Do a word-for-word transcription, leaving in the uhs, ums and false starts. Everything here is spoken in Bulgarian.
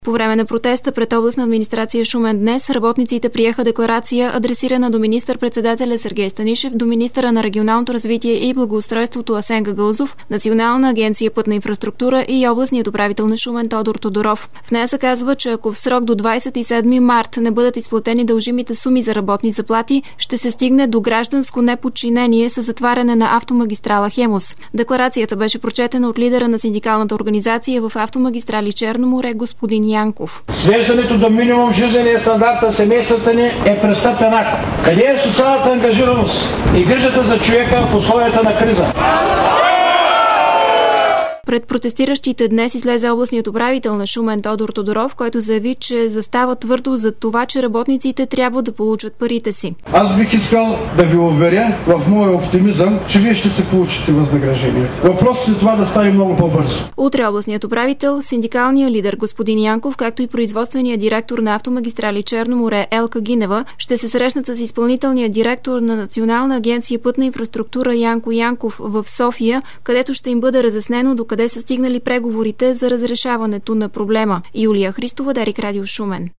По време на протеста пред областна администрация Шумен днес работниците приеха декларация, адресирана до министър-председателя Сергей Станишев, до министъра на регионалното развитие и благоустройството Асен Гагаузов, Национална агенция пътна инфраструктура и областният управител на Шумен Тодор Тодоров. В нея се казва, че ако в срок до двадесет и седми март не бъдат изплатени дължимите суми за работни заплати, ще се стигне до гражданско неподчинение с затваряне на автомагистрала Хемус. Декларацията беше прочетена от лидера на синдикалната организация в автомагистрали Черно море господин Янков. Свеждането до минимум жизнения стандарт на семействата ни е престъпен акт. Къде е социалната ангажираност и грижата за човека в условията на криза? Пред протестиращите днес излезе областният управител на Шумен Тодор Тодоров, който заяви, че застава твърдо за това, че работниците трябва да получат парите си. Аз бих искал да ви уверя в моя оптимизъм, че вие ще се получите възнаграждението. Въпросът е това да стане много по-бързо. Утре областният управител, синдикалният лидер господин Янков, както и производственият директор на автомагистрали Черно море Елка Гинева ще се срещнат с изпълнителния директор на Национална агенция пътна инфраструктура Янко Янков в София, където ще им бъде разяснено до къде са стигнали преговорите за разрешаването на проблема. Юлия Христова, Дарик Радио Шумен.